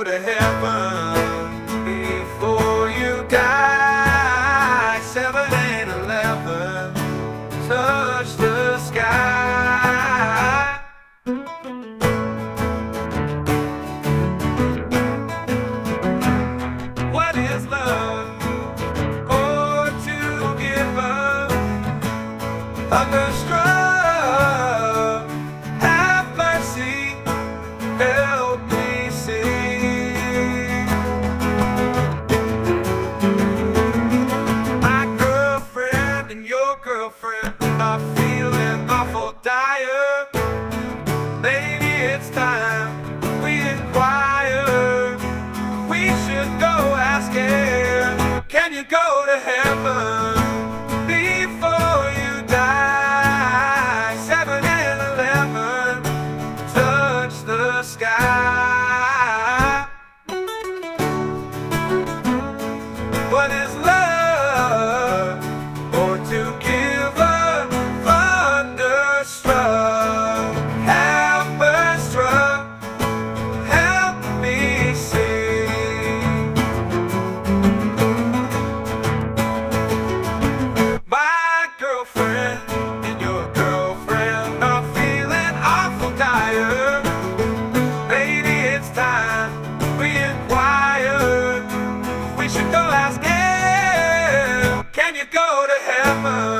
to heaven before you die? 7 and 11, touch the sky. What is love? Or to give up? Thunderstruck, have mercy, help me see. My girlfriend and your girlfriend are feeling awful dire. Maybe it's time we inquire. We should go asking, can you go to heaven before you die? 7 and 11, touch the sky. What is love? Or to give up? Thunderstruck, hammer-struck, help me see. My girlfriend and your girlfriend are feeling awful dire. Maybe it's time we inquire. We should go ask him, can you go to heaven